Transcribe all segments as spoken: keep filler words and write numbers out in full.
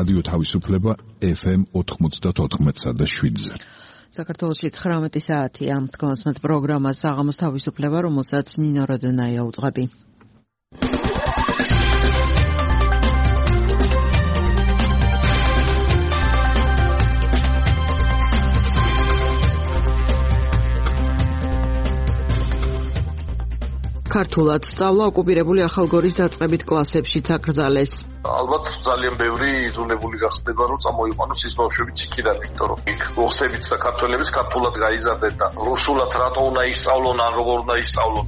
რადიო თავისუფლება ეფ ემ ოთხმოცდაოთხ და შვიდზე. საქართველოში ცხრამეტი საათია. თქვენს პროგრამას საღამოს თავისუფლება, რომელსაც ნინო როდონაია უძღვები. ქართულად სწავლა ოკუპირებული ახალგორის დაწყებით კლასებშიც აკრძალეს. ალბათ ძალიან ბევრი იზოლებული გახდება, რომ წამოიყვანოს ის ბავშვებიც იქიდან, იმიტომ რომ იქ რუსებიც და ქართველებიც ქართულად გაიზარდნენ და რუსულად რატო უნდა ისწავლონ, ან როგორ უნდა ისწავლონ.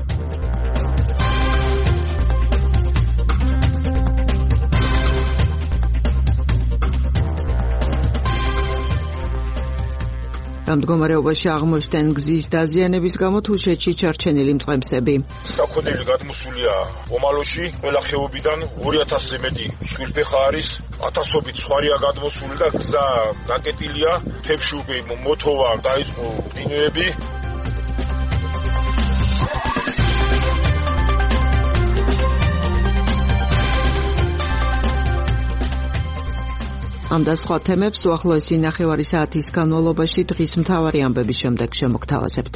ამ მდგომარეობაში აღმოჩნდნენ გზის დაზიანების გამო თუშეთში ჩარჩენილი მწყემსები. საქონელი გადმოსულია ომალოში, ყველა ხეობიდან ორი ათასზე მეტი სულფეხა არის, ათასობით სხვარია გადმოსული და გზა გაკეტილია, თებში უკვე მოთოვა დაიწყო დინეები. ამ და სხვა თემებს უახლოესი ნახევარი საათის განმავლობაში დღის მთავარი ამბების შემდეგ შემოგთავაზებთ.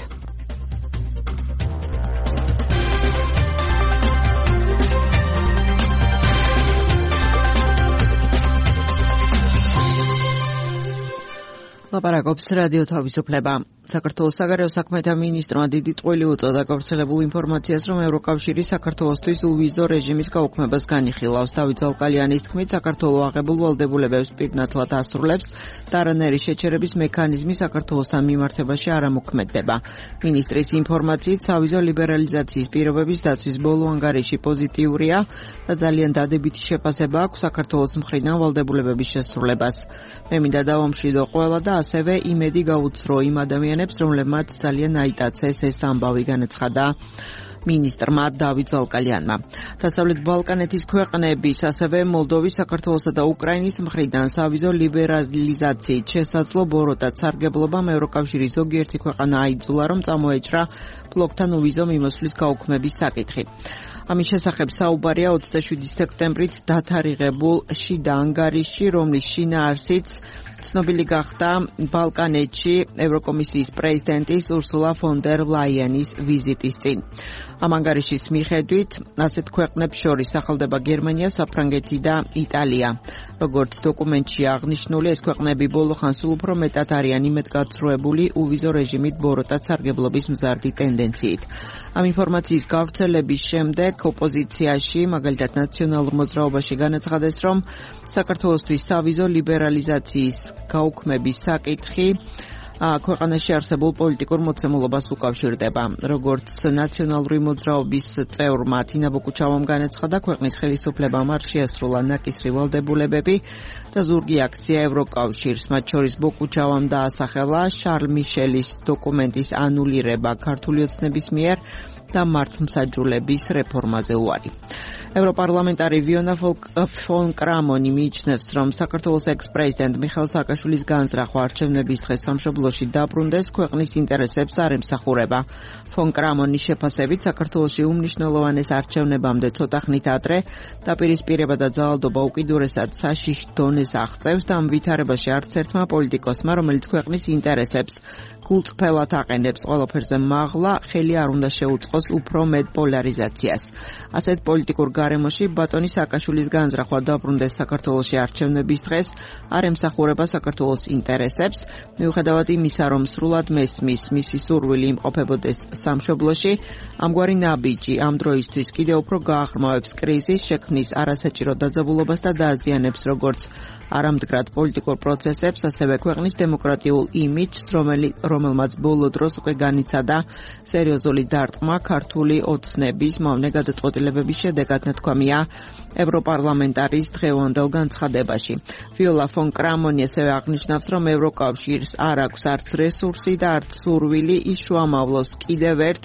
ლაპარაკობს რადიო თავისუფლება. საქართველოს საგარეო საქმეთა მინისტრმა დიდი წვლილი უწოდა გავრცელებულ ინფორმაციას, რომ ევროკავშირი საქართველოსთვის უვიზო რეჟიმის გაუქმებას განიხილავს. დავით ზალკალიანის თქმით, საქართველო აღებულ ვალდებულებებს პირნათლად ასრულებს და არანაირი შეჩერების მექანიზმი საქართველოსთან მიმართებაში არ ამოქმედდება. მინისტრის ინფორმაციით, სავიზო ლიბერალიზაციის პირობების დაცვის ბოლო ანგარიში პოზიტიურია და ძალიან დადებითი შეფასება აქვს საქართველოს მხრიდან ვალდებულებების შესრულებას. მე მინდა დავამშვიდო ყველა და ასევე იმედი გაუცრო იმ ადამიანებს, რომლებმაც ძალიან აიტაცეს ეს ამბავი, განაცხადა მინისტრმა დავით ზალკალიანმა. დასავლეთ ბალკანეთის ქვეყნების, ასევე მოლდოვის, საქართველოსა და უკრაინის მხრიდან სავიზო ლიბერალიზაციით შესაძლო ბოროტად სარგებლობამ ევროკავშირის ზოგიერთი ქვეყანა აიძულა, რომ წამოეჭრა ბლოკთან უვიზო მიმოსვლის გაუქმების საკითხი. ამის შესახებ საუბარია ოცდაშვიდი სექტემბრით დათარიღებულ შიდა ანგარიშში, რომლის შინაარსიც ცნობილი გახდა ბალკანეთში ევროკომისიის პრეზიდენტის ურსულა ფონ დერ ლაიენის ვიზიტის წინ. ამ ანგარიშის მიხედვით ასეთ ქვეყნებს შორის სახელდება გერმანია, საფრანგეთი და იტალია. როგორც დოკუმენტში აღნიშნული, ეს ქვეყნები ბოლო ხანს სულ უფრო მეტად არიან იმედგაცრუებული უვიზო რეჟიმით ბოროტად სარგებლობის მზარდი ტენდენციით. ამ ინფორმაციის გავრცელების შემდეგ ოპოზიციაში, მაგალითად ნაციონალურ მოძრაობაში განაცხადეს, რომ საქართველოსთვის სავიზო ლიბერალიზაციის გაუქმების საკითხი ქვეყანაში არსებულ პოლიტიკურ მოცემულობას უკავშირდება. როგორც ნაციონალური მოძრაობის წევრმა თინა ბოკუჩავამ განაცხადა, ქვეყნის ხელისუფლებამ არ შეასრულა ნაკისრი ვალდებულებები და ზურგი აქცია ევროკავშირს. მათ შორის ბოკუჩავამ დაასახელა შარლ მიშელის დოკუმენტის ანულირება ქართული ოცნების მიერ და მართლმსაჯულების რეფორმაზე უარი. ევროპარლამენტარი ვიონა ფონ კრამონი მიიჩნევს, რომ საქართველოს ექს-პრეზიდენტ მიხეილ სააკაშვილის განზრახვა არჩევნების დღეს სამშობლოში დაბრუნდეს ქვეყნის ინტერესებს არ ემსახურება. ფონ კრამონის შეფასებით, საქართველოში უმნიშვნელოვანეს არჩევნებამდე ცოტა ხნით ადრე დაპირისპირება და ძალადობა უკიდურესად საშიშ დონეს აღწევს და ამ ვითარებაში არც ერთმა პოლიტიკოსმა, რომელიც ქვეყნის ინტერესებს გულწრფელად აყენებს ყველაფერზე მაღლა, ხელი არ უნდა შეუწყოს უფრო მეტ პოლარიზაციას. ასეთ პოლიტიკურ გარემოში ბატონი სააკაშვილის განზრახვა დაბრუნდეს საქართველოში არჩევნების დღეს არ ემსახურება საქართველოს ინტერესებს, მიუხედავად იმისა, რომ სრულად მესმის მისი სურვილი იმყოფებოდეს სამშობლოში, ამგვარი ნაბიჯი ამ დროისთვის კიდევ უფრო გააღრმავებს კრიზის, შექმნის არასაჭირო დაძაბულობას და დააზიანებს როგორც არამდგრად პოლიტიკურ პროცესებს, ასევე ქვეყნის დემოკრატიულ იმიჯს, რომელმაც ბოლო დროს უკვე განიცადა სერიოზული დარტყმა ქართული ოცნების მავნე გადაწყვეტილებების შედეგად, ნათქვამია ევროპარლამენტარის დღევანდელ განცხადებაში. ვიოლა ფონ კრამონი ასევე აღნიშნავს, რომ ევროკავშირს არ აქვს არც რესურსი და არც სურვილი ის შუამავლოს კიდევ ერთ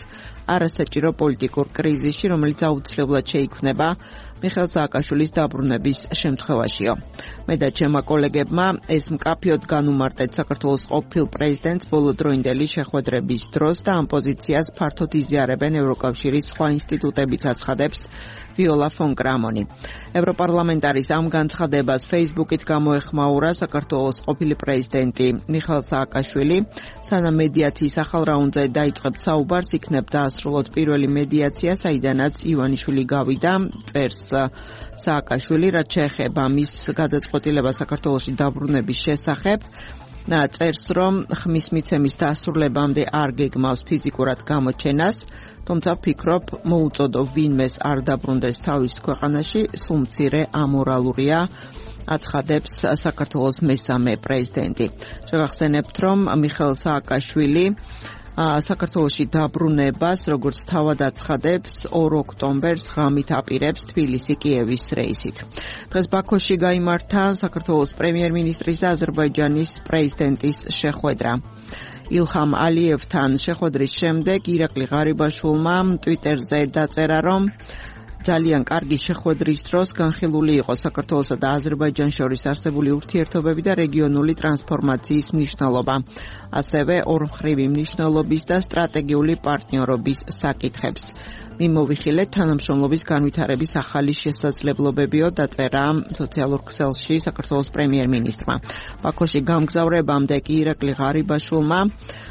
არასაჭირო პოლიტიკურ კრიზისში, რომელიც აუცილებლად შეიქმნება მიხეილ სააკაშვილის დაბრუნების შემთხვევაშიო. მე და ჩემმა კოლეგებმა ეს მკაფიოდ განუმარტეთ საქართველოს ყოფილ პრეზიდენტს ბოლოდროინდელი შეხვედრების დროს და ამ პოზიციას ფართოდ იზიარებენ ევროკავშირის სხვა ინსტიტუტებიც აცხადებს ვიოლა ფონ კრამონი. ევროპარლამენტარის ამ განცხადებას Facebook-ით გამოეხმაურა საქართველოს ყოფილი პრეზიდენტი მიხეილ სააკაშვილი. სანამ მედიაციის ახალ რაუნდზე დაიწყებს საუბარს, იქნებ დაასრულოთ პირველი მედიაცია, საიდანაც ივანიშვილი გავიდა, წერს სააკაშვილი, რაც შეეხება მის გადაწყვეტილებას საქართველოში დაბრუნების შესახებ. წერს, რომ ხმის მიცემის დასრულებამდე არ გეგმავს ფიზიკურად გამოჩენას, თუმცა ვფიქრობ, მოუწოდო ვინმეს არ დაბრუნდეს თავის ქვეყანაში, სულ მცირე ამორალურია, აცხადებს საქართველოს მესამე პრეზიდენტი. შევახსენებთ, რომ მიხეილ სააკაშვილი საქართველოში დაბრუნებას, როგორც თავად აცხადებს, ორ ოქტომბერს ღამით აპირებს თბილისი კიევის რეისით. დღეს ბაქოში გაიმართა საქართველოს პრემიერ-მინისტრის და აზერბაიჯანის პრეზიდენტის შეხვედრა. ილჰამ ალიევთან შეხვედრის შემდეგ ირაკლი ღარიბაშვილმა ტვიტერზე დაწერა, რომ ძალიან კარგი შეხვედრის დროს განხილული იყო საქართველოსა და აზერბაიჯანს შორის არსებული ურთიერთობები და რეგიონული ტრანსფორმაციის მნიშვნელობა, ასევე ორმხრივი მნიშვნელობის და სტრატეგიული პარტნიორობის საკითხებს. მიმოვიხილეთ თანამშრომლობის განვითარების ახალი შესაძლებლობებიო, დაწერა სოციალურ ქსელში საქართველოს პრემიერ-მინისტრმა. ბაქოში გამგზავრებამდე კი ირაკლი ღარიბაშვილმა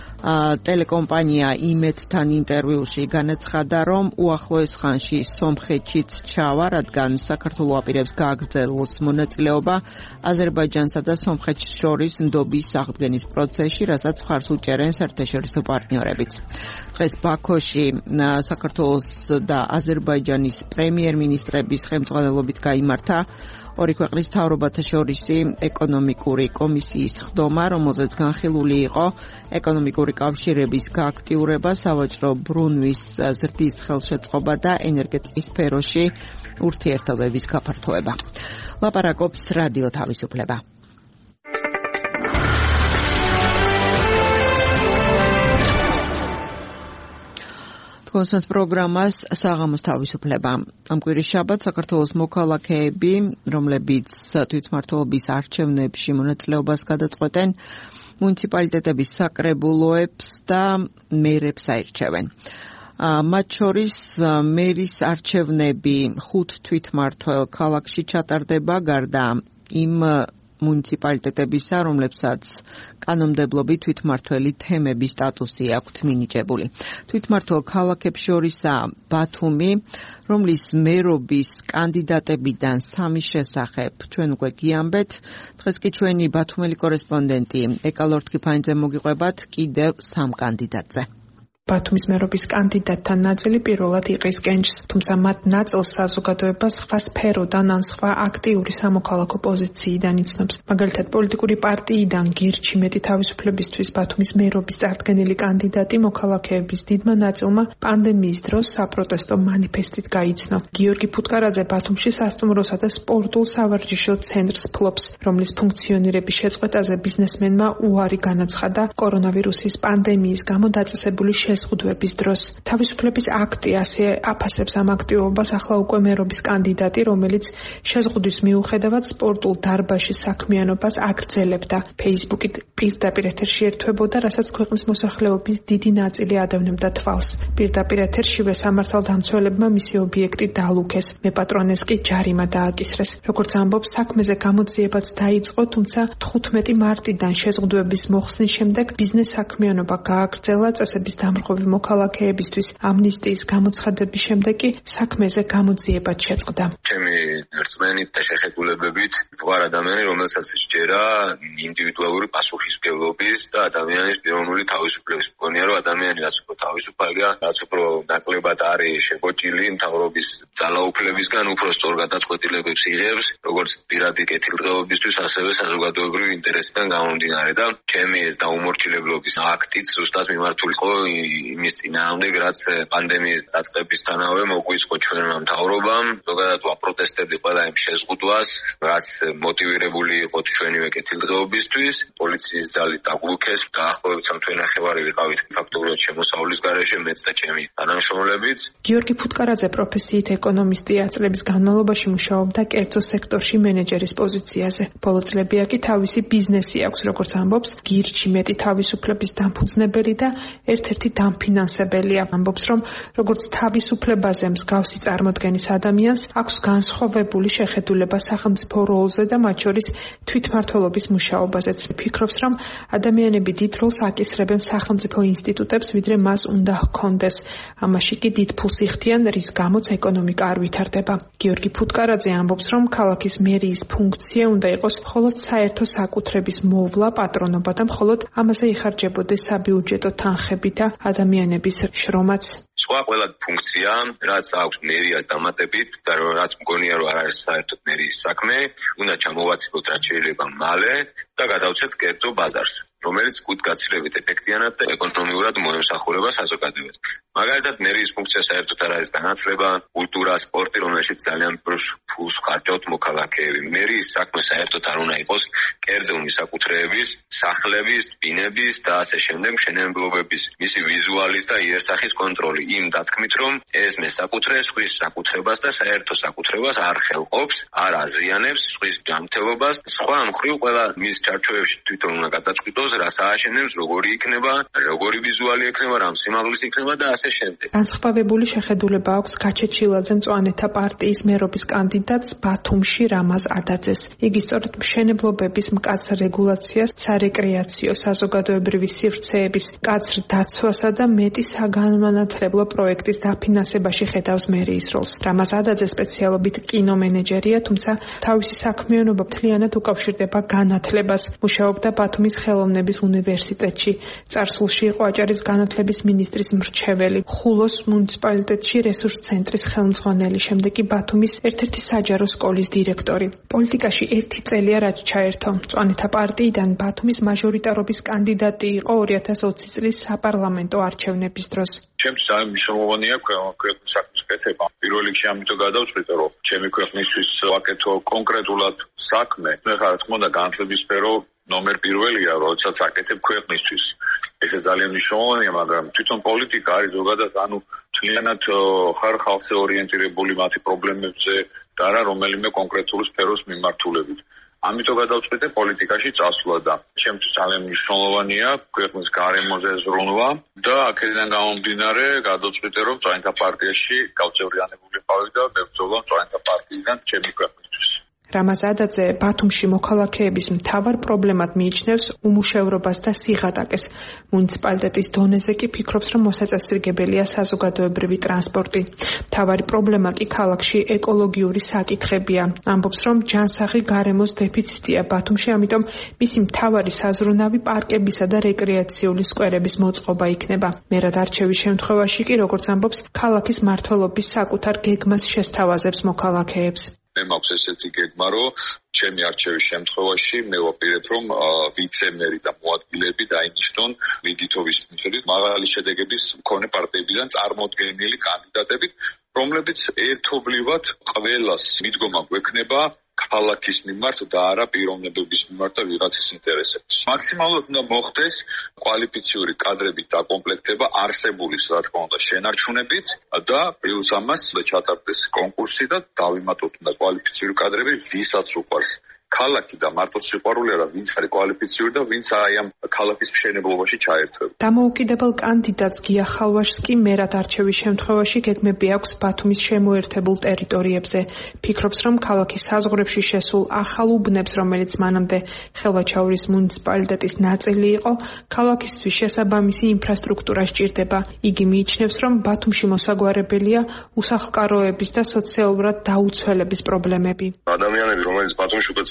ტელეკომპანია იმედთან ინტერვიუში განაცხადა, რომ უახლოეს ხანში სომხეთშიც ჩავა, რადგან საქართველო აპირებს გააგრძელოს მონაწილეობა აზერბაიჯანსა და სომხეთს შორის ნდობის აღდგენის პროცესში, რასაც მხარს უჭერენ საერთაშორისო პარტნიორებიც. დღეს ბაქოში საქართველოს და აზერბაიჯანის პრემიერ-მინისტრების ხელმძღვანელობით გაიმართა ორი ქვეყნის მთავრობათა შორისი ეკონომიკური კომისიის ხდომა, რომელზეც განხილული იყო ეკონომიკური კავშირების გააქტიურება, სავაჭრო ბრუნვის ზრდის ხელშეწყობა და ენერგეტიკის სფეროში ურთიერთობების გაფართოება. ლაპარაკობს რადიო თავისუფლება. კონსტანტ პროგრამას საღამოს თავისუფლება. ამ კვირის შაბათს საქართველოს მოქალაქეები, რომლებიც თვითმმართველობის არჩევნებში მონაწილეობას გადაწყვეტენ, მუნიციპალიტეტების საკრებულოებს და მერებს აირჩევენ. მათ შორის მერის არჩევნები ხუთ თვითმმართველ ქალაქში ჩატარდება, გარდა იმ მუნიციპალიტეტებისა, რომლებსაც კანონმდებლობით თვითმმართველი თემების სტატუსი აქვთ მინიჭებული. თვითმმართველ ქალაქებს შორისაა ბათუმი, რომლის მერობის კანდიდატებიდან სამის შესახებ ჩვენ უკვე გიამბეთ. დღეს კი ჩვენი ბათუმელი კორესპონდენტი ეკალორ თქიფანიძე მოგიყვებათ კიდევ სამ კანდიდატზე. ბათუმის მერობის კანდიდატთა ნაწილი პირველად იყრის კენჭს, თუმცა მათ ნაწილს საზოგადოება სხვა სფეროდან ან სხვა აქტიური სამოქალაქო პოზიციიდან იცნობს. მაგალითად, პოლიტიკური პარტიიდან გირჩი მეტი თავისუფლებისთვის ბათუმის მერობის წარდგენილი კანდიდატი მოქალაქეების დიდმა ნაწილმა პანდემიის დროს საპროტესტო მანიფესტით გაიცნო. გიორგი ფუტკარაძე ბათუმში სასტუმროსა და სპორტულ სავარჯიშო ცენტრს ფლობს, რომლის ფუნქციონირების შეწყვეტაზე ბიზნესმენმა უარი განაცხადა კორონავირუსის პანდემიის გამო დაწესებული შეზღუდვების დროს. თავისუფლების აქტი ასე აფასებს ამ აქტივობას ახლა უკვე მერობის კანდიდატი, რომელიც შეზღუდვის მიუხედავად სპორტულ დარბაზში საქმიანობას აგრძელებდა. Facebook-ით პირდაპირ ეთერში ერთვებოდა, რასაც ქვეყნის მოსახლეობის დიდი ნაწილი ადევნებდა თვალს. პირდაპირ ეთერშივე სამართალდამცველებმა მისი ობიექტი დაალუქეს, მეპატრონეს კი ჯარიმა დააკისრეს. როგორც ამბობს, საქმეზე გამოძიებაც დაიწყო, თუმცა თხუთმეტი მარტიდან შეზღუდვების მოხსნის შემდეგ ბიზნეს საქმიანობა გააგრძელა, წესების დამრღვევი მოქალაქეებისთვის ამნისტიის გამოცხადების შემდეგ კი საქმეზე გამოძიებაც შეწყდა. ჩემი რწმენით და შეხებულებებით ვარ ადამიანი, რომელსაც სჯერა ინდივიდუალური პასუხისმგებლობის და ადამიანის პიროვნული თავისუფლების. მგონია, რომ ადამიანი რაც უფრო თავისუფალია, რაც უფრო ნაკლებად არის შეგოჭილი მთავრობის ძალაუფლებისგან, უფრო სწორ გადაწყვეტილებებს იღებს, როგორც პირადი კეთილდღეობისთვის, ასევე საზოგადოებრივი ინტერესიდან გამომდინარე და ჩემი ეს დაუმორჩილებლობის აქტიც ზუსტად მიმართული იყო იმის წინააღმდეგ, რაც პანდემიის დაწყებისთანავე მოგვიწყო ჩვენმა მთავრობამ. ზოგადად ვაპროტესტებდი ყველა იმ შეზღუდვას, რაც მოტივირებული იყო ჩვენივე კეთილდღეობისთვის. პოლიციის ძალი დაგვიქეს, დაახლოებით სამთვე ნახევარი ვიყავით ფაქტობრივად შემოსავლის გარეშე, მეც და ჩემი თანამშრომლებიც. გიორგი ფუტკარაძე პროფესიით ეკონომისტია, წლების განმავლობაში მუშაობდა კერძო სექტორში მენეჯერის პოზიციაზე. ბოლო წლებია კი თავისი ბიზნესი აქვს, როგორც ამბობს, გირჩი მეტი თავისუფლების დამფუძნებელი და ერთ-ერთი დამფინანსებელია. ამბობს, რომ როგორც თავისუფლებაზე მსგავსი წარმოდგენის ადამიანს აქვს განსხვავებული შეხედულება სახელმწიფო როლზე და მათ შორის თვითმმართველობის მუშაობაზეც. ფიქრობს, რომ ადამიანები დიდ როლს აკისრებენ სახელმწიფო ინსტიტუტებს, ვიდრე მას უნდა ჰქონდეს. ამაში კი დიდ ფულს იხდიან, რის გამოც ეკონომიკა არ ვითარდება. გიორგი ფუტკარაძე ამბობს, რომ ქალაქის მერიის ფუნქცია უნდა იყოს მხოლოდ საერთო საკუთრების მოვლა, პატრონობა და მხოლოდ ამაზე იხარჯებოდეს საბიუჯეტო თანხები და ადამიანების შრომაც. სხვა ყველა ფუნქცია, რაც აქვს მერიას დამატებით და რაც მგონია რომ არ არის საერთოდ მერიის საქმე, უნდა ჩამოვაცილოთ რაც შეიძლება მალე და გადავცეთ კერძო ბაზარს, რომელიც კუთგაცილებით ეფექტიანად და ეკონომიურად მოემსახურება საზოგადოებას. მაგალითად, მერიის ფუნქცია საერთოდ არ არის განათლება, კულტურა, სპორტი, რომელშიც ძალიან ფულს ხარჯავთ მოქალაქეები. მერიის საქმე საერთოდ არ უნდა იყოს კერძო მისაკუთრეების, სახლების, ბინების და ასე შემდეგ მშენებლობების, მისი ვიზუალის და იერსახის კონტროლი. იმ დათქმით, რომ ეს მესაკუთრე სხვის საკუთრებას და საერთო საკუთრებას არ ხელყოფს, არ აზიანებს სხვის ჯანმრთელობას. სხვა მხრივ ყველა მის ჩარჩოებში თვითონ უნდა გადაწყვიტოს, რას ააშენებს, როგორი იქნება, როგორი ვიზუალი იქნება, რამ სიმაღლის იქნება და ასე შემდეგ. განსხვავებული შეხედულება აქვს გაჩეჩილაძე მწვანეთა პარტიის მერობის კანდიდატს ბათუმში რამაზ ადაძეს. იგი სწორედ მშენებლობების მკაცრ რეგულაციას, სარეკრეაციო, საზოგადოებრივი სივრცეების მკაცრ დაცვასა და მეტი საგანმანათლებლო პროექტის დაფინანსებაში ხედავს მერიის როლს. რამაზ ადაძე სპეციალობით კინომენეჯერია, თუმცა თავისი საქმიანობა მთლიანად უკავშირდება განათლებას. მუშაობდა ბათუმის ხელოვნების უნივერსიტეტში. წარსულში იყო აჭარის განათლების მინისტრის მრჩეველი, ხულოს მუნიციპალიტეტში რესურს ცენტრის ხელმძღვანელი, შემდეგ კი ბათუმის ერთ-ერთი საჯარო სკოლის დირექტორი. პოლიტიკაში ერთი წელია რაც ჩაერთო. მწვანეთა პარტიიდან ბათუმის მაჟორიტარობის კანდიდატი იყო ორი ათას ოცი წლის საპარლამენტო არჩევნების დროს. ჩემთვის ძალიან მნიშვნელოვანია ქვეყნის საქმის კეთება. პირველ რიგში ამიტომ გადავწყვიტე, რომ ჩემი ქვეყნისთვის ვაკეთო კონკრეტულად საქმე. ეხლა რა თქმა უნდა განათლების სფერო ნომერ პირველია, როდესაც აკეთებ ქვეყნისთვის. ესე ძალიან მნიშვნელოვანია, მაგრამ თვითონ პოლიტიკა არის ზოგადად, ანუ მთლიანად ხარ ხალხზე ორიენტირებული მათი პრობლემებზე და არა რომელიმე კონკრეტული სფეროს მიმართულებით. ამიტომ გადავწყვიტე პოლიტიკაში წასვლა და ჩემთვის ძალიან მნიშვნელოვანია ქვეყნის გარემოზე ზრუნვა და აქედან გამომდინარე გადავწყვიტე, რომ მწვანეთა პარტიაში გავწევრიანებული ვიყავი და მებრძოლა მწვანეთა პარტიიდან ჩემი ქვეყნისთვის. რამაზ ადაძე ბათუმში მოქალაქეების მთავარ პრობლემად მიიჩნევს უმუშევრობას და სიღატაკეს. მუნიციპალიტეტის დონეზე კი ფიქრობს, რომ მოსაწესრიგებელია საზოგადოებრივი ტრანსპორტი. მთავარი პრობლემა კი ქალაქში ეკოლოგიური საკითხებია. ამბობს, რომ ჯანსაღი გარემოს დეფიციტია ბათუმში, ამიტომ მისი მთავარი საზრუნავი პარკებისა და რეკრეაციული სკვერების მოწყობა იქნება. მერად არჩევის შემთხვევაში კი, როგორც ამბობს, ქალაქის მმართველობის საკუთარ გეგმას შესთავაზებს მოქალაქეებს. მე მაქვს ესეთი გეგმა, რომ ჩემი არჩევის შემთხვევაში მე ვაპირებ, რომ ვიცე-მერი და მოადგილეები დაინიშნონ მიგითობის მიხედვით მაღალი შედეგების მქონე პარტიებიდან წარმოდგენილი კანდიდატებით, რომლებიც ერთობლივად ყველას მიდგომა გვექნება ქალაქის მიმართ და არა პიროვნებების მიმართ და ვიღაცის ინტერესებს. მაქსიმალურად უნდა მოხდეს კვალიფიციური კადრებით დაკომპლექტება არსებული, რა თქმა უნდა, შენარჩუნებით და პლუს ამას ჩატარდეს კონკურსი და დავიმატოთ უნდა კვალიფიციური კადრები, ვისაც უყვარს ქალაქი და მარტო სიყვარული არა, ვინც არის კვალიფიციური და ვინც აი ამ ქალაქის მშენებლობაში ჩაერთვება. დამოუკიდებელ კანდიდატს გია ხალვაშს კი მერად არჩევის შემთხვევაში გეგმები აქვს ბათუმის შემოერთებულ ტერიტორიებზე. ფიქრობს, რომ ქალაქის საზღვრებში შესულ ახალ უბნებს, რომელიც მანამდე ხელვაჩაურის მუნიციპალიტეტის ნაწილი იყო, ქალაქისთვის შესაბამისი ინფრასტრუქტურა სჭირდება. იგი მიიჩნევს, რომ ბათუმში მოსაგვარებელია უსახლკაროების და სოციალურად დაუცველების პრობლემები. ადამიანები, რომელიც ბათუმში უკვე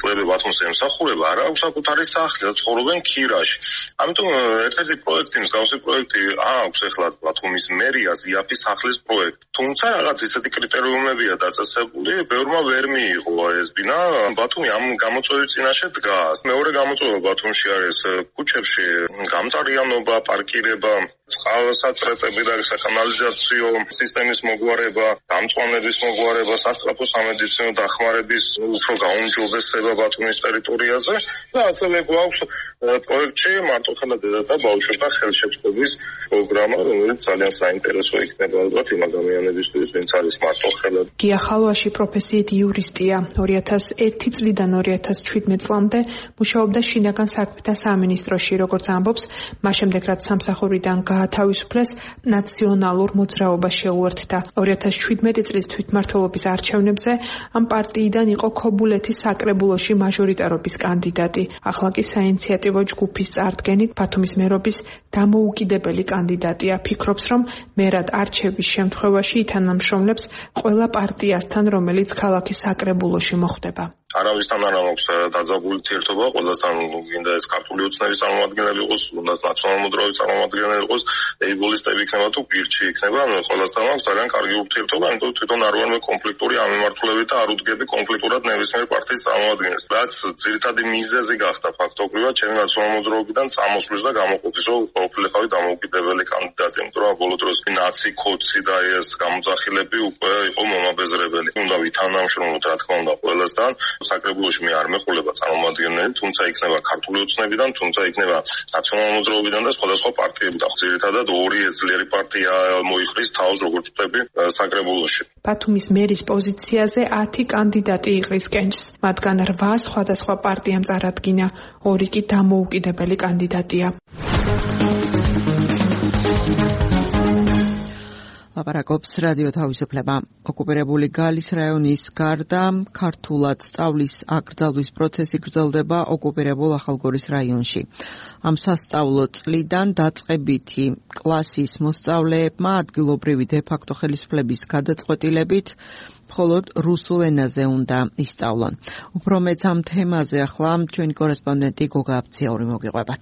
წყლები ბათუმს ემსახურება, არა აქვს საკუთარი სახლი და ცხოვრობენ ქირაში. ამიტომ ერთ-ერთი პროექტი, მსგავსი პროექტი აქვს ეხლა ბათუმის მერიას იაფის სახლის პროექტი. თუმცა რაღაც ისეთი კრიტერიუმებია დაწესებული, ბევრმა ვერ მიიღო ეს ბინა. ბათუმი ამ გამოწვევის წინაშე დგას. მეორე გამოწვევა ბათუმში არის ქუჩებში გამწარიანობა, პარკირება, წყალსაწრეტები და საკანალიზაციო სისტემის მოგვარება, დამწვანების მოგვარება, სასწრაფო სამედიცინო დახმარების უფრო გაუმჯობესება ბათუმის ტერიტორიაზე და ასევე გვაქვს პროექტში მარტოხელა დედა და ბავშვთა ხელშეწყობის პროგრამა, რომელიც ძალიან საინტერესო იქნება ალბათ იმ ადამიანებისთვის, ვინც არის მარტოხელა. გია ხალვაში პროფესიით იურისტია. ორი ათას ერთი წლიდან ორი ათას ჩვიდმეტ წლამდე მუშაობდა შინაგან საქმეთა სამინისტროში, როგორც ამბობს, მას შემდეგ რაც სამსახურიდან გაათავისუფლეს, ნაციონალურ მოძრაობას შეუერთდა. ორი ათას ჩვიდმეტი წლის თვითმმართველობის არჩევნებზე ამ პარტიიდან იყო ქობულეთის საკრებულოში მაჟორიტარობის კანდიდატი. ახლა კი საინიციატივო ჯგუფის წარდგენით ბათუმის მერობის დამოუკიდებელი კანდიდატია. ფიქრობს, რომ მერად არჩევის შემთხვევაში ითანამშრომლებს ყველა პარტიასთან, რომელიც ქალაქის საკრებულოში მოხვდება. არავისთან არ აქვს დაძაბული ურთიერთობა, ყველასთან გინდა ეს ქართული ოცნების წარმომადგენელი იყოს, უნდა ნაციონალური მოძრაობის წარმომადგენელი იყოს, ეიბოლისტები იქნება თუ გირჩი იქნება, ყველასთან აქვს ძალიან კარგი ურთიერთობა, ამიტომ თვითონ არ ვარ მე კონფლიქტური ამ მიმართულებით და არ უდგები კონფლიქტურად ნებისმიერ პარტიის წარმომადგენელს. რაც ძირითადი მიზეზი გახდა ფაქტობრივად ჩემი ნაციონალური მოძრაობიდან წამოსვლის და გამოყოფის, რომ ყოფილიყავი დამოუკიდებელი კანდიდატი, იმიტომ რომ ბოლო დროს ნაცი, ქოცი და ეს გამოძახილები უკვე იყო მომაბეზრებელი. უნდა ვითანამშრომლოთ რა თქმა უნდა ყველასთან. საკრებულოში მე არ მეყოლება წარმომადგენელი, თუმცა იქნება ქართული ოცნებიდან, თუმცა იქნება ნაციონალური მოძრაობიდან და სხვადასხვა პარტიებიდან. ძირითადად ორი ძლიერი პარტია მოიხრის თავს, როგორც ვთქვი, საკრებულოში. ბათუმის მერის პოზიციაზე ათი კანდიდატი იყრის კენჭს, მათგან რვა სხვადასხვა პარტიამ წარადგინა, ორი კი დამოუკიდებელი კანდიდატია. ლაპარაკობს რადიო თავისუფლება. ოკუპირებული გალის რაიონის გარდა ქართულად სწავლის აკრძალვის პროცესი გრძელდება ოკუპირებულ ახალგორის რაიონში. ამ სასწავლო წლიდან დაწყებითი კლასის მოსწავლეებმა ადგილობრივი დე-ფაქტო ხელისუფლების გადაწყვეტილებით მხოლოდ რუსულ ენაზე უნდა ისწავლონ. უფრო მეც ამ თემაზე ახლა ჩვენი კორესპონდენტი გოგა აბციური მოგიყვებათ.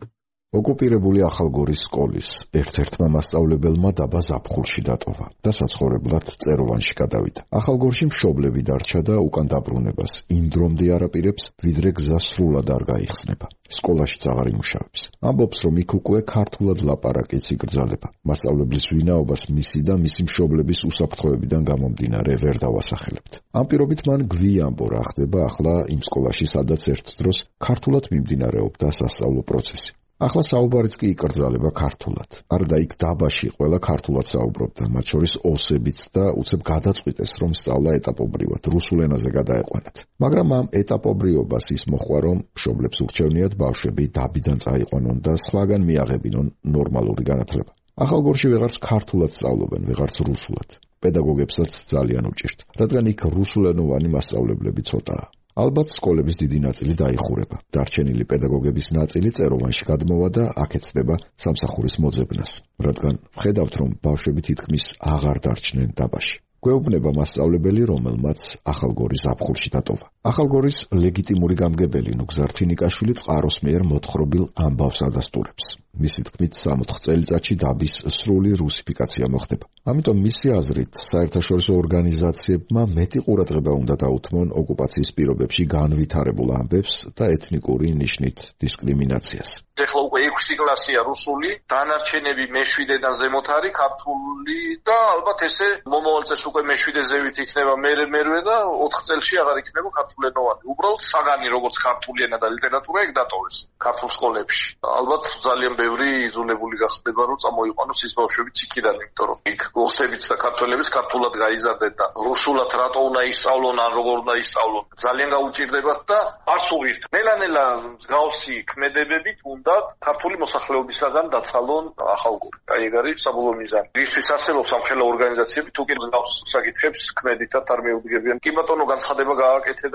ოკუპირებული ახალგორის სკოლის ერთ-ერთმა მასწავლებელმა დაბა ზაფხულში დატოვა და საცხოვრებლად წეროვანში გადავიდა. ახალგორში მშობლები დარჩა და უკან დაბრუნებას იმ დრომდე არაპირებს, ვიდრე გზა სრულად არ გაიხსნება. სკოლაშიც აღარ იმუშავებს. ამბობს, რომ იქ უკვე ქართულად ლაპარაკიც იგრძალება. მასწავლებლის ვინაობას მისი და მისი მშობლების უსაფრთხოებიდან გამომდინარე ვერ დავასახელებთ. ამ პირობით მან გვიამბო რა ხდება ახლა იმ სკოლაში, სადაც ერთ დროს ქართულად მიმდინარეობდა სასწავლო პროცესი. ახლა საუბარიც კი იკრძალება ქართულად. არდა იქ დაბაში ყველა ქართულად საუბრობდა, მათ შორის ოსებიც და უცებ გადაწყვიტეს, რომ სწავლა ეტაპობრივად რუსულ ენაზე გადაეყვანათ. მაგრამ ამ ეტაპობრიობას ის მოხვა, რომ მშობლებს ურჩევნიათ ბავშვები დაბიდან წაიყვანონ და სხვაგან მიაღებინონ ნორმალური განათლება. ახალგორში ვეღარც ქართულად სწავლობენ, ვეღარც რუსულად. პედაგოგებსაც ძალიან უჭირთ, რადგან იქ რუსულენოვანი მასწავლებლები ცოტაა. ალბათ სკოლების დიდი ნაწილი დაიხურება. დარჩენილი პედაგოგების ნაწილი წეროვანში გადმოვა და აქ ეცდება სამსახურის მოძებნას, რადგან ვხედავთ, რომ ბავშვები თითქმის აღარ დარჩნენ დაბაში. გვეუბნება მასწავლებელი, რომელმაც ახალგორის ზაფხულში დატოვა. ახალგორის ლეგიტიმური გამგებელი ნუგზარ თინიკაშვილი წყაროს მიერ მოთხრობილ ამბავს ადასტურებს. მისი თქმით, სამოთხ წელიწადში დაბის სრული რუსიფიკაცია მოხდება. ამიტომ მისი აზრით, საერთაშორისო ორგანიზაციებმა მეტი ყურადღება უნდა დაუთმონ ოკუპაციის პირობებში განვითარებულ ამბებს და ეთნიკური ნიშნით დისკრიმინაციას. ეხლა უკვე ექვსი კლასია რუსული, დანარჩენები მეშვიდედან ზემოთ არის ქართული და ალბათ ესე მომავალ წელს უკვე მეშვიდე ზევით იქნება მერე მერვე და ოთხ წელში აღარ იქნება ქართულენოვანი. უბრალოდ საგანი როგორც ქართული ენა და ლიტერატურა ეგ დატოვეს ქართულ სკოლებში. ალბათ ძალიან ბევრი იზოლებული გახდება, რომ წამოიყვანოს ის ბავშვებიც იქიდან, იმიტომ რომ იქ ოსებიც და ქართველებიც ქართულად გაიზარდნენ და რუსულად რატო უნდა ისწავლონ, ან როგორ უნდა ისწავლონ, ძალიან გაუჭირდებათ და არც უღირთ. ნელა-ნელა მსგავსი ქმედებებით უნდა ქართული მოსახლეობისაგან დაცხალონ ახალგორი. აი ეგ არის საბოლოო მიზანი. ისთვის არსებობს ამ ხელა ორგანიზაციები, თუ კი მსგავს საკითხებს ქმედითად არ მეუდგებიან. კი ბატონო, განცხადება გააკეთე და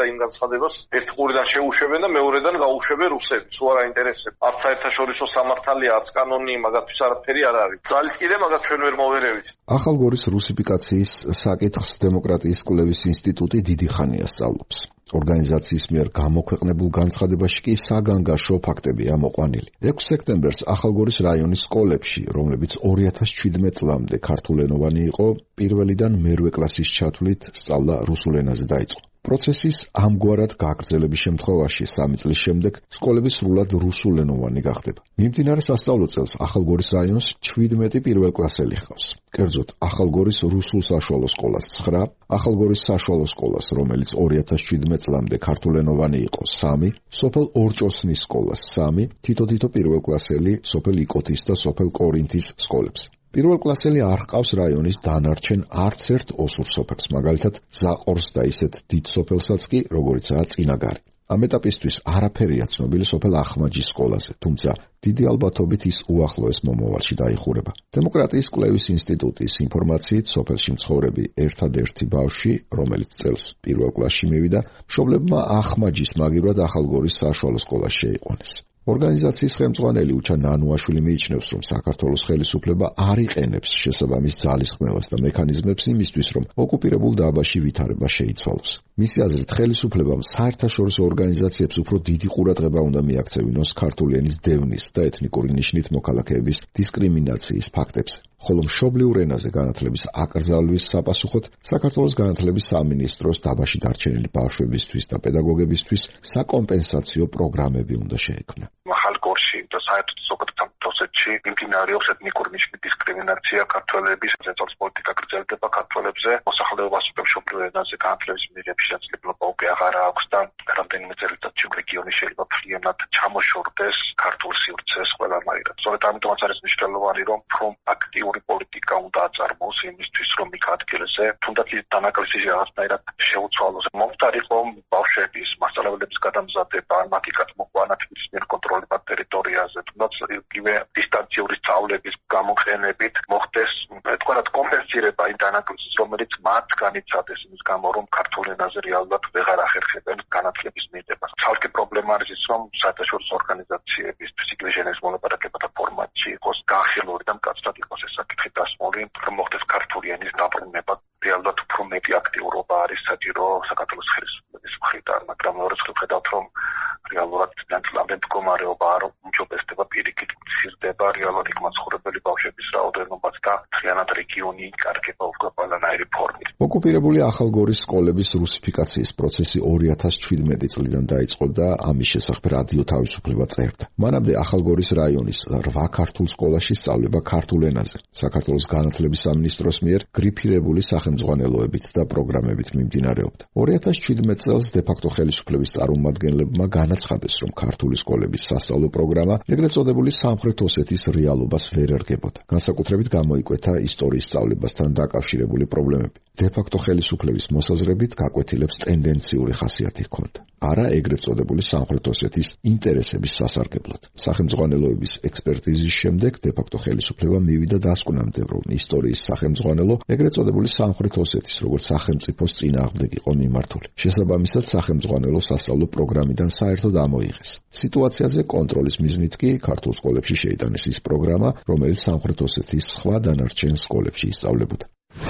იმ განცხადებას ერთ ყურიდან შეუშვებენ და მეორედან გაუშვებენ რუსები. სულ არ აინტერესებს. არც საერთაშორისო სამართალია, არც კანონი, მაგათთვის არაფერი არ არის. ძალით კიდე მაგათ ჩვენ ვერ მოვერევით. ახალგორის რუსიფიკაციის საკითხს დემოკრატიის კვლევის ინსტიტუტი დიდი ხანია სწავლობს. ორგანიზაციის მიერ გამოქვეყნებულ განცხადებაში კი საგანგაშო ფაქტებია მოყვანილი. ექვსი სექტემბერს ახალგორის რაიონის სკოლებში, რომლებიც ორი ათას ჩვიდმეტ წლამდე ქართულენოვანი იყო, პირველიდან მერვე კლასის ჩათვლით სწავლა რუსულ ენაზე დაიწყო. პროცესის ამგვარად გაგრძელების შემთხვევაში სამი წლის შემდეგ სკოლები სრულად რუსულენოვანი გახდება. მიმდინარე სასწავლო წელს ახალგორის რაიონს ჩვიდმეტი პირველკლასელი ჰყავს. კერძოდ, ახალგორის რუსულ საშუალო სკოლას ცხრა, ახალგორის საშუალო სკოლას, რომელიც ორი ათას ჩვიდმეტ წლამდე ქართულენოვანი იყო, სამი, სოფელ ორჭოსნის სკოლას სამი, თითო-თითო პირველკლასელი სოფელ იკოთის და სოფელ კორინთის სკოლებს. პირველკლასელი არ ჰყავს რაიონის დანარჩენ არც ერთ ოსურ სოფელს, მაგალითად ზაყორს და ისეთ დიდ სოფელსაც კი, როგორიცაა წინაგარი. ამ ეტაპისთვის არაფერია ცნობილი სოფელ ახმაჯის სკოლაზე, თუმცა დიდი ალბათობით ის უახლოეს მომავალში დაიხურება. დემოკრატიის კვლევის ინსტიტუტის ინფორმაციით, სოფელში მცხოვრები ერთადერთი ბავშვი, რომელიც წელს პირველ კლასში მივიდა, მშობლებმა ახმაჯის მაგივრად ახალგორის საშუალო სკოლას შეიყვანეს. ორგანიზაციის ხელმძღვანელი უჩა ნანუაშვილი მიიჩნევს, რომ საქართველოს ხელისუფლება არ იყენებს შესაბამის ძალისხმევას და მექანიზმებს იმისთვის, რომ ოკუპირებულ დაბაში ვითარება შეიცვალოს. მისი აზრით, ხელისუფლებამ საერთაშორისო ორგანიზაციებს უფრო დიდი ყურადღება უნდა მიაქცევინოს ქართული ენის დევნის და ეთნიკური ნიშნით მოქალაქეების დისკრიმინაციის ფაქტებზე. ხოლო მშობლიურ ენაზე განათლების აკრძალვის sapasუხოდ საქართველოს განათლების სამინისტროს დაბაში დარჩენილი ბავშვებისთვის და პედაგოგებისთვის საკომპენსაციო პროგრამები უნდა შეექმნა. ახალგორში და საერთოდ ზოგადად რუსეთში მიმდინარეობს ეთნიკური ნიშნით დისკრიმინაცია ქართველების ზეწოლის პოლიტიკა გრძელდება ქართველებზე მოსახლეობას მშობლიურ ენაზე განათლების მიღების შესაძლებლობა უკვე აღარ აქვს და რამდენიმე წელიწადში რეგიონი შეიძლება ფრიად ჩამოშორდეს ქართულ სივრცეს ყველანაირად. სწორედ ამიტომაც არის მნიშვნელოვანი, რომ რომ აქტიური პოლიტიკა უნდა აწარმოოს იმისთვის, რომ იქ ადგილზე თუნდაც ის დანაკლისი რაღაცნაირად შეუცვალოს. მომხდარი ხომ ბავშვების მასწავლებლების გადამზადება, მათი გადმოყვანა თვითონ მიერ კონტროლება ტერიტორიაზე, თუნდაც იგივე დისტანციური სწავლების გამოყენებით მოხდეს თქვათ კომპენსირება იმ დანაკლისის, რომელიც მათ განიცადეს იმის გამო, რომ ქართულ ენაზე რეალურად ვეღარ ახერხებენ განათლების მიღებას. ცალკე პრობლემა არის ის, რომ საერთაშორისო ორგანიზაციებისთვის იგივე ჟენევის მოლაპარაკებათა ფორმატში იყოს განხილული და მკაცრად იყოს ეს საკითხი დასმული, რომ მოხდეს ქართული ენის დაბრუნება. რეალურად უფრო მეტი აქტიურობა არის საჭირო საქართველოს ხელისუფლების მხრიდან, მაგრამ მეორე მხრივ ხედავთ, რომ რეალურად ძნელად მდგომარეობა არ უმჯობესდება, პირიქით მცირდება რეალურად იქ მაცხოვრებელი ბავშვების რაოდენობაც და მთლიანად რეგიონი კარგება უკვე ყველანაირი ფორმით. ოკუპირებული ახალგორის სკოლების რუსიფიკაციის პროცესი ორი ათას ჩვიდმეტი წლიდან დაიწყო და ამის შესახებ რადიო თავისუფლება წერდა. მანამდე ახალგორის რაიონის რვა ქართულ სკოლაში სწავლება ქართულ ენაზე. საქართველოს განათლების სამინისტროს მიერ გრიფირებული სახელმძღვანელოებით და პროგრამებით მიმდინარეობდა. ორი ათას ჩვიდმეტ წელს დე-ფაქტო ხელისუფლების წარმომადგენლებმა განაცხადეს, რომ ქართული სკოლების სასწავლო პროგრამა ეგრეთ წოდებული სამხრეთ ოსეთის რეალობას ვერ ერგებოდა. განსაკუთრებით გამოიკვეთა ისტორიის სწავლებასთან დაკავშირებული პრობლემები. დე-ფაქტო ხელისუფლების მოსაზრებით გაკვეთილებს ტენდენციური ხასიათი ჰქონდა. არა ეგრეთ წოდებული სამხრეთ ოსეთის ინტერესების სასარგებლოდ. სახელმძღვანელოების ექსპერტიზის შემდეგ დე-ფაქტო ხელისუფლება მივიდა დასკვნამდე, რომ ისტორიის სახელმძღვანელო ეგრეთ წოდებული სამხრეთ ოსეთის როგორც სახელმწიფოს წინააღმდეგ იყო მიმართული. შესაბამისად, სახელმძღვანელო სასწავლო პროგრამიდან საერთოდ ამოიღეს. სიტუაციაზე კონტროლის მიზნით კი ქართულ სკოლებში შეიტანეს ის პროგრამა, რომელიც სამხრეთ ოსეთის სხვა დანარჩენ სკოლებში ისწავლებოდა.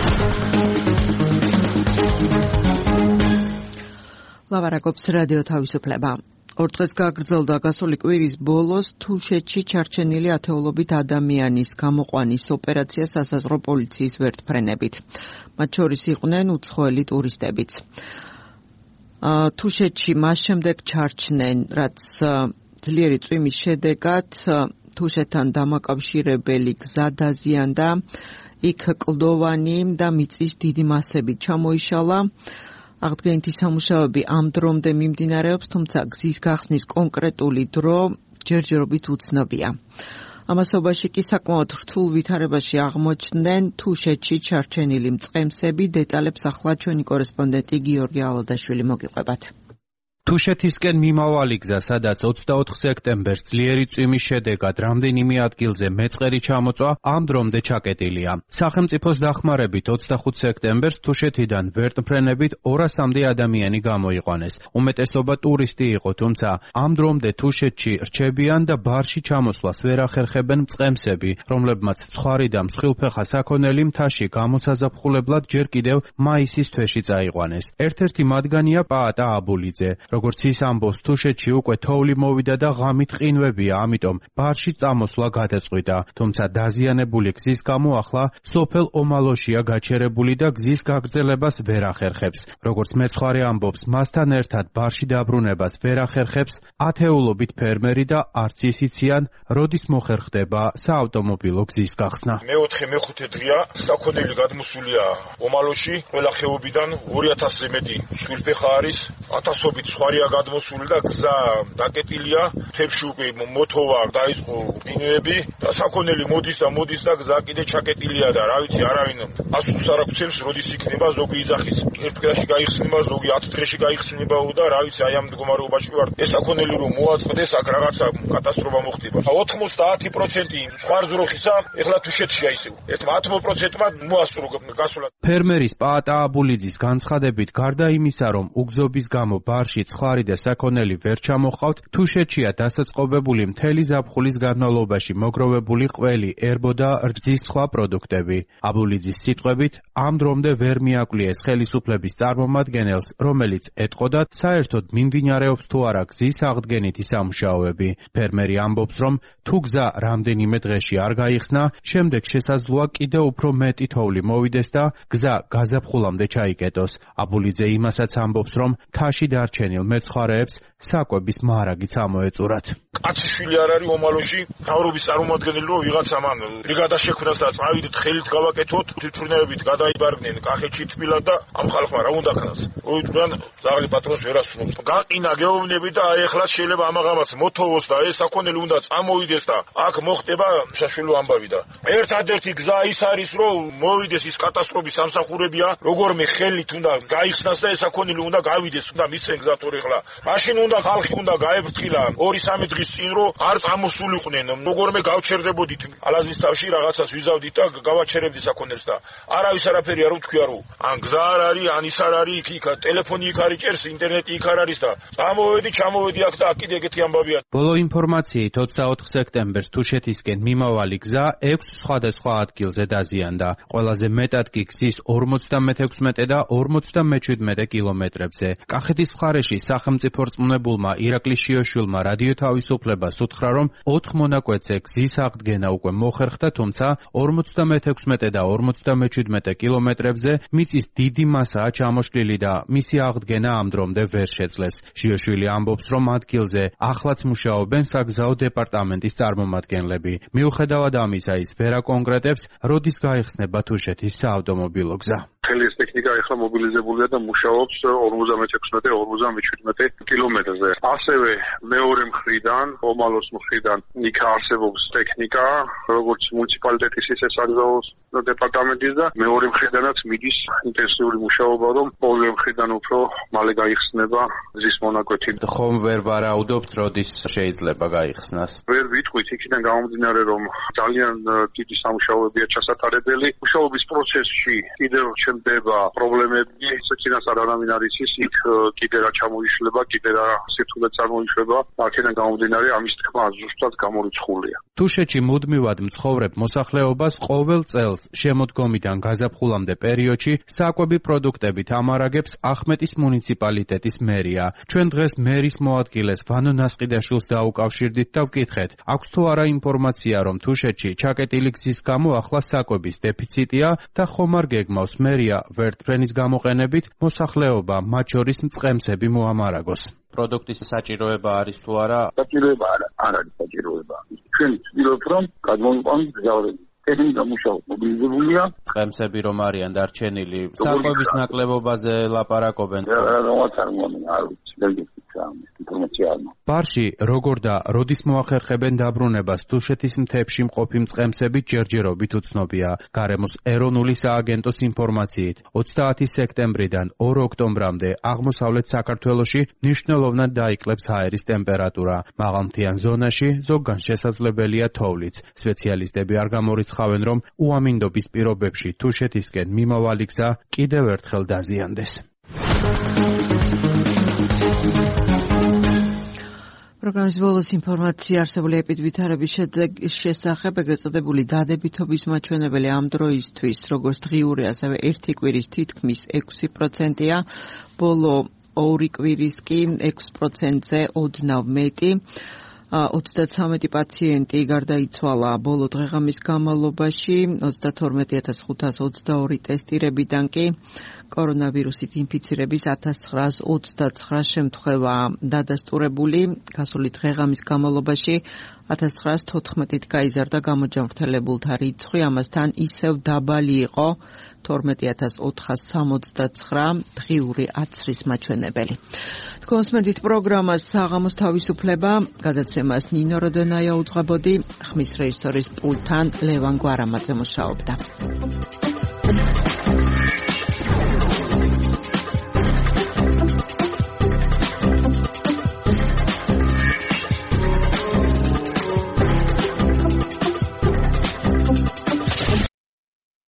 ლავარაკობს რადიო თავისუფლება. ორ დღეს გაგრძელდა გასული კვირის ბოლოს თუშეთში ჩარჩენილი ათეულობით ადამიანის გამოყვანის ოპერაცია სასაზღვრო პოლიციის ვერტმფრენებით. მათ შორის იყვნენ უცხოელი ტურისტებიც. თუშეთში მას შემდეგ ჩარჩნენ, რაც ძლიერი წვიმის შედეგად თუშეთთან დამაკავშირებელი გზა დაზიანდა, იქ კლდოვანი და მიწის დიდი მასები ჩამოიშალა. აღდგენითი სამუშაოები ამ დრომდე მიმდინარეობს, თუმცა გზის გახსნის კონკრეტული დრო ჯერჯერობით უცნობია. ამასობაში კი საკმაოდ რთულ ვითარებაში აღმოჩნდნენ თუშეთში ჩარჩენილი მწყემსები. დეტალებს ახლა ჩვენი კორესპონდენტი გიორგი ალადაშვილი მოგიყვებათ. თუშეთისკენ მიმავალი გზა, სადაც ოცდაოთხ სექტემბერს ძლიერი წვიმის შედეგად რამდენიმე ადგილზე მეწყერი ჩამოწვა, ამ დრომდე ჩაკეტილია. სახელმწიფოს დახმარებით ოცდახუთ სექტემბერს თუშეთიდან ვერტმფრენებით ორასამდე ადამიანი გამოიყვანეს. უმეტესობა ტურისტი იყო, თუმცა ამ დრომდე თუშეთში რჩებიან და ბარში ჩამოსვლას ვერ ახერხებენ მწყემსები, რომლებმაც ცხარი და მსხვილფეხა საქონელი მთაში გამოსაზაფხულებლად ჯერ კიდევ მაისის თვეში წაიყვანეს. ერთ-ერთი მათგანია პაატა აბულიძე. როგორც ის ამბობს, თუშეთში უკვე თოვლი მოვიდა და ღამით ყინვებია, ამიტომ ბარში წამოსვლა გადაწყვიტა. თუმცა დაზიანებული გზის გამო ახლა სოფელ ომალოშია გაჩერებული და გზის გაგრძელებას ვერ ახერხებს. როგორც მეცხვარე ამბობს, მასთან ერთად ბარში დაბრუნებას ვერ ახერხებს ათეულობით ფერმერი და არც ის იციან, როდის მოხერხდება საავტომობილო გზის გახსნა. მეოთხე მეხუთე დღეა საქონელი გადმოსულია ომალოში, ყველა ხეობიდან ორი ათასზე მეტი მსხვილფეხა არის, ათასობით სხვარია გადმოსული და გზა დაკეტილია, თებში უკვე მოთოვა დაიწყო ყინვები და საქონელი მოდის და მოდის და გზა კიდე ჩაკეტილია და რა ვიცი, არავინ პასუხს არ აქვს, როდის იქნება, ზოგი იძახის ერთ დღეში გაიხსნება, ზოგი ათ დღეში გაიხსნება და რა ვიცი, აი ამ მდგომარეობაში ვარ. ეს საქონელი რომ მოაწყდეს, აქ რაღაცა კატასტროფა მოხდება. ოცდაათი პროცენტი ხარჯროხისა ეხლა თუშეთშია ისევ. ერთ ათი პროცენტმა მოასწრო გასულად. ფერმერის პაატა აბულიძის განცხადებით, გარდა იმისა, რომ უგზობის გამო ბარში ცხარი და საქონელი ვერ ჩამოჰყავთ, თუშეთშია დასაწყობებული მთელი ზაფხულის განმავლობაში მოგროვებული ყველი, ერბო და რძის სხვა პროდუქტები. აბულიძის სიტყვებით, ამ დრომდე ვერ მიაკვლიეს ხელისუფლების წარმომადგენელს, რომელიც ეტყოდათ, საერთოდ მიმდინარეობს თუ არა გზის აღდგენითი სამუშაოები. ფერმერი ამბობს, რომ თუ გზა რამდენიმე დღეში არ გაიხსნა, შემდეგ შესაძლოა კიდევ უფრო მეტი თოვლი მოვიდეს და გზა გაზაფხულამდე ჩაიკეტოს. აბულიძე იმასაც ამბობს, რომ მთაში დარჩენილ მეცხვარეებს საკვების მარაგიც ამოეწურათ. კაციშვილი არ არის ომალოში, მთავრობის წარმომადგენელი რომ ვიღაცა მან ბრიგადა შექმნას და წავიდეთ ხელით გავაკეთოთ, თვითმფრინავებით გადაიბარგნენ კახეთში თბილად და ამ ხალხმა რა უნდა ქნას. ოიტყვიან ზაღლი პატრონს ვერ ასრულებს. გაყინა გეუბნები და აი ეხლა შეიძლება ამაღამაც მოთოვოს და ეს საქონელი უნდა წამოვიდეს და აქ მოხდება საშვილო ამბავი და ერთადერთი გზა ის არის რომ მოვიდეს ის კატასტროფის სამსახურებია, როგორმე ხელით უნდა გაიხსნას და ეს საქონელი უნდა გავიდეს, უნდა მისცენ გზატორ ეხლა. მაშინ უნდა ხალხი უნდა გაეფრთხილა ორი სამი დღის წინ რომ არ წამოსულიყვნენ, როგორმე გავჩერდებოდით ალაზნის თავში რაღაცას ვიზავდით და გავაჩერებდით საქონელს და არავის არაფერი არ უთქვია რომ ან გზა არ არის, ან ის არ არის, იქ იქ ტელეფონი იქ არის ჭერს, ინტერნეტი იქ არ არის და წამოვედი, ჩამოვედი აქ და კიდე ეგეთი ამბავია. ბოლო ინფორმაციით ოცდაოთხ სექტემბერს თუშეთისკენ მიმავალი გზა ექვს სხვადასხვა ადგილზე დაზიანდა. ყველაზე მეტად კი გზის ორმოცდამეექვსმეტე და ორმოცდამეჩვიდმეტე კილომეტრებზე. კახეთის მხარეში სახელმწიფო რწმუნებულმა ირაკლი შიოშვილმა რადიო თავისუფლებას უთხრა, რომ ოთხ მონაკვეთზე გზის აღდგენა უკვე მოხერხდა, თუმცა ორმოცდამეექვსმეტე და ორმოცდამეჩვიდმეტე კილომეტრებზე მიწის დიდი მასაა ჩამოშლილი და მისი აღდგენა ამ დრომდე ვერ შეძლეს. შიოშვილი ამბობს, რომ ადგილზე ახლაც მუშაობენ საგზაო დეპარტამენტის წარმომადგენლები. მიუხედავად ამისა, ის ვერ აკონკრეტებს, როდის გაიხსნება თუშეთის საავტომობილო გზა. მთელი ეს ტექნიკა ახლა მობილიზებულია და მუშაობს ორმოცდამეექვსმეტე ორმოცდამეჩვიდმეტე კილომეტრზე. ასევე მეორე მხრიდან, ომალოს მხრიდან იქ არსებობს ტექნიკა, როგორც მუნიციპალიტეტის ისე საგზაო დეპარტამენტის და მეორე მხრიდანაც მიდის ინტენსიური მუშაობა, რომ ორივე მხრიდან უფრო მალე გაიხსნება გზის მონაკვეთი. ხომ ვერ ვარაუდობთ, როდის შეიძლება გაიხსნას? ვერ ვიტყვით, იქიდან გამომდინარე, რომ ძალიან დიდი სამუშაოებია ჩასატარებელი. მუშაობის პროცესში კიდევ შემდება პრობლემები, ისეთინას არანამინ არის ის, იქ კიდე რა ჩამოიშლება, კიდე რა სირთულე წარმოიშვება, აქედან გამომდინარე ამის თქმა ზუსტად გამორიცხულია. თუშეთში მუდმივად მცხოვრებ მოსახლეობას ყოველ წელს შემოდგომიდან გაზაფხულამდე პერიოდში საკვები პროდუქტებით ამარაგებს ახმეტის მუნიციპალიტეტის მერია. ჩვენ დღეს მერის მოადგილეს ვანო ნასყიდაშვილს დაუკავშირდით და ვკითხეთ, აქვს თუ არა ინფორმაცია, რომ თუშეთში ჩაკეტილი გზის გამო ახლა საკვების დეფიციტია და ხომ არ გეგმავს მერია ვერტმფრენის გამოყენებით მოსახლეობა, მათ შორის მწყემსები მოამარაგოს. პროდუქტის საჭიროება არის თუ არა? საჭიროება არა, არ არის საჭიროება. ჩვენ ვცდილობთ, რომ გადმოვიყვანოთ გზავრები. ტექნიკა მუშაობს, მობილიზებულია. წყემსები რომ არიან დარჩენილი, საკვების ნაკლებობაზე ლაპარაკობენ. რა რაღაც არ მომენ, არ ვიცი, გაგიხსნა. ინფორმაცია არ მაქვს. ბარში როგორ და როდის მოახერხებენ დაბრუნებას თუშეთის მთებში მყოფი მწყემსები ჯერჯერობით უცნობია. გარემოს ეროვნული სააგენტოს ინფორმაციით ოცდაათი სექტემბრიდან ორ ოქტომბრამდე აღმოსავლეთ საქართველოში მნიშვნელოვნად დაიკლებს ჰაერის ტემპერატურა. მაღალმთიან ზონაში ზოგან შესაძლებელია თოვლიც. სპეციალისტები არ გამორიცხავენ, რომ უამინდობის პირობებში თუშეთისკენ მიმავალი გზა კიდევ ერთხელ დაზიანდეს. პროგრამის ბოლოს ინფორმაცია არსებული ეპიდვითარების შესახებ, ეგრეთ წოდებული დადებითობის მაჩვენებელი ამ დროისთვის, როგორც დღიური, ასევე ერთი კვირის თითქმის ექვსი პროცენტია, ბოლო ორი კვირის კი ექვს პროცენტზე ოდნავ მეტი. ოცდათვრამეტი პაციენტი გარდაიცვალა ბოლო დღეღამის განმავლობაში, ოცდათორმეტი ათას ხუთას ოცდაორი ტესტირებიდან კი კორონავირუსით ინფიცირების ათას ცხრაას ოცდაცხრა შემთხვევა დადასტურებული. გასული დღეღამის განმავლობაში ათას ცხრაას თოთხმეტით გაიზარდა გამოჯანმრთელებულთა რიცხვი, ამასთან ისევ დაბალი იყო თორმეტი ათას ოთხას სამოცდაცხრა დღიური აცრის მაჩვენებელი. თქვენსმენთ პროგრამას საღამოს თავისუფლება, გადაცემას ნინო როდენაია უძღვებოდი, ხმის რეჟისორის პულტთან ლევან გვარამაძე მუშაობდა.